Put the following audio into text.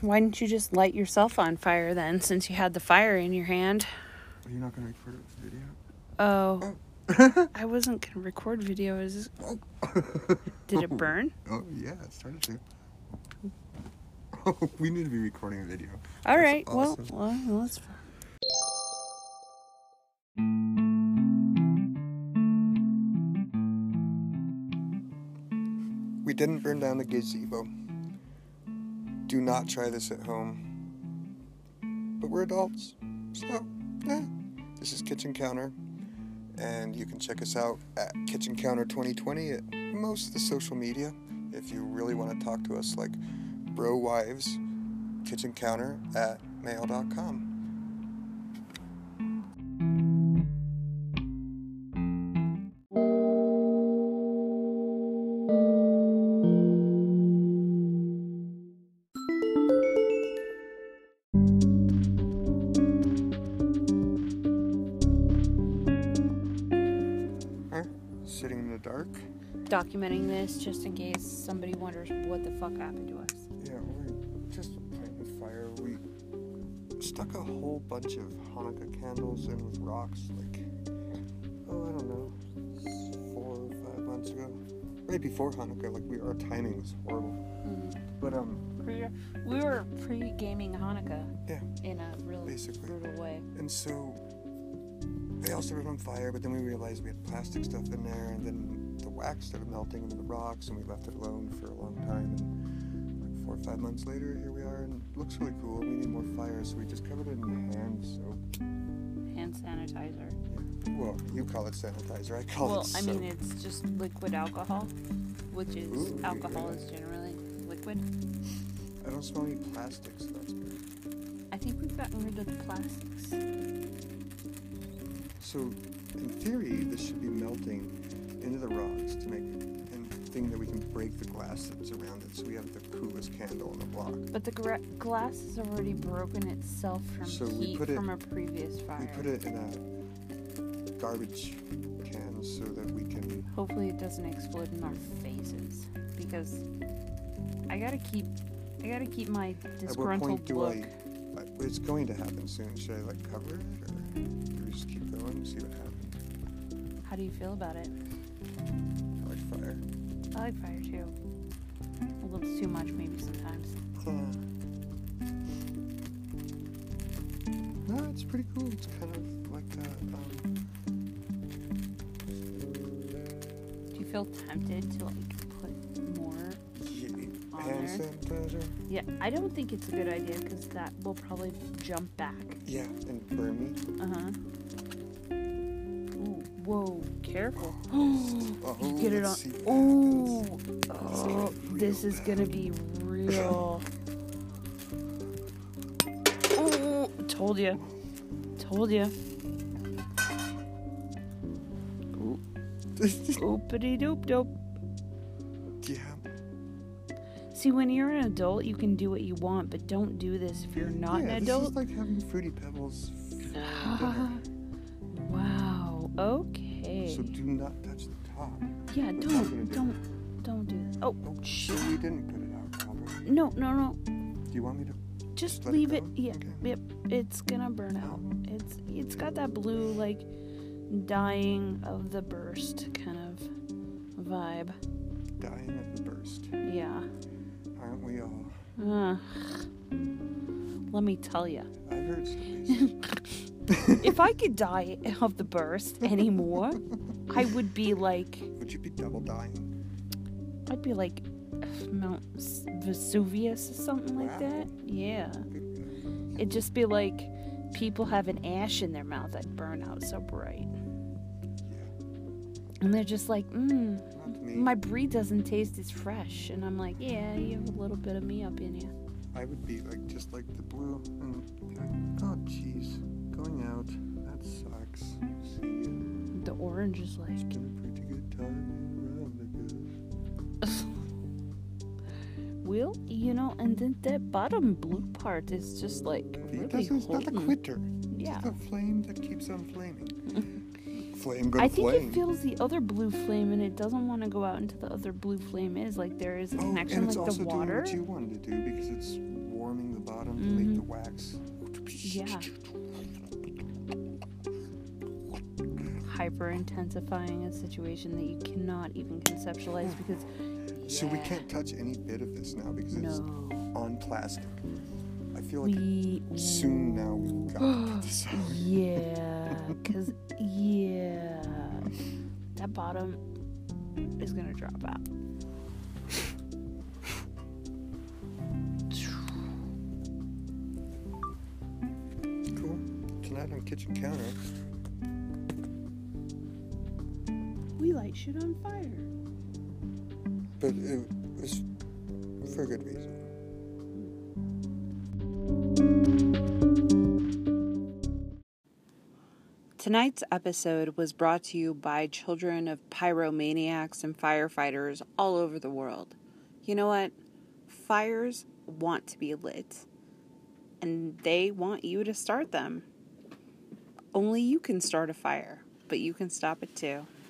Why didn't you just light yourself on fire then, since you had the fire in your hand? Are you not going to record a video? Oh. I wasn't going to record video. Did it burn? Oh, yeah, it started to. Oh, we need to be recording a video. All right. Awesome. Well, let's... We didn't burn down the gazebo. Do not try this at home. But we're adults, so, This is Kitchen Counter, and you can check us out at Kitchen Counter 2020 at most of the social media. If you really want to talk to us like bro wives, kitchencounter@mail.com. Sitting in the dark. Documenting this just in case somebody wonders what the fuck happened to us. Yeah, we're just playing with fire. We stuck a whole bunch of Hanukkah candles in with rocks, like, I don't know, 4 or 5 months ago. Right before Hanukkah, our timing was horrible. Mm-hmm. But, we were pre-gaming Hanukkah. Yeah. In a really basically brutal way. And so they all started on fire, but then we realized we had plastic stuff in there, and then the wax started melting into the rocks, and we left it alone for a long time, and 4 or 5 months later, here we are, and it looks really cool. We need more fire, so we just covered it in hand soap. Hand sanitizer. Yeah. Well, you call it sanitizer, I call it soap. Well, I mean, it's just liquid alcohol, which is, alcohol is generally liquid. I don't smell any plastics, so that's good. I think we've gotten rid of the plastics. So, in theory, this should be melting into the rocks to make a thing that we can break the glass that's around it, so we have the coolest candle in the block. But the glass has already broken itself from heat from a previous fire. We put it in a garbage can so that we can... Hopefully it doesn't explode in our faces, because I gotta keep my disgruntled look. It's going to happen soon. Should I cover it, or do we just keep going and see what happens? How do you feel about it? I like fire. I like fire too. A little too much maybe sometimes. No, it's pretty cool. It's kind of like Do you feel tempted to put more hand sanitizer? Yeah, I don't think it's a good idea because that will probably jump back. Yeah, and burn me. Ooh, whoa, careful. You get it on. Oh, this is gonna be real. Oh, told you. Oopity doop doop. Yeah. See, when you're an adult, you can do what you want, but don't do this if you're not an adult. This is like having Fruity Pebbles for dinner. Wow. Okay. So do not touch the top. Yeah, don't do that. Oh, shit. So we didn't put it out, Albert. No. Do you want me to just leave it? Yeah. Okay. Yep. It's gonna burn out. It's got that blue dying of the burst kind of vibe. Dying at the burst. Yeah. Aren't we all? Let me tell you. I've heard stories. If I could die of the burst anymore, I would be Would you be double dying? I'd be like Mount Vesuvius or something like that. Yeah. It'd just be like people have an ash in their mouth that burn out so bright. Yeah. And they're just like, my breed doesn't taste as fresh. And I'm like, yeah, you have a little bit of me up in you. I would be just like the blue and oh jeez, going out, that sucks. See you. The orange is like, it's been a pretty good time around, I guess. Well, and then that bottom blue part is just really it's not a quitter. Yeah. It's a flame that keeps on flaming. I think it feels the other blue flame, and it doesn't want to go out into the other blue flame. There is a connection with the water. Doing what you wanted to do because it's warming the bottom to make the wax. Yeah. Hyper intensifying a situation that you cannot even conceptualize because. So we can't touch any bit of this now because it's on plastic. I feel like soon now we've got to get this out. Yeah, because, that bottom is going to drop out. Cool. Tonight on Kitchen Counter. We light shit on fire. But it was for a good reason. Tonight's episode was brought to you by children of pyromaniacs and firefighters all over the world. You know what? Fires want to be lit, and they want you to start them. Only you can start a fire, but you can stop it too.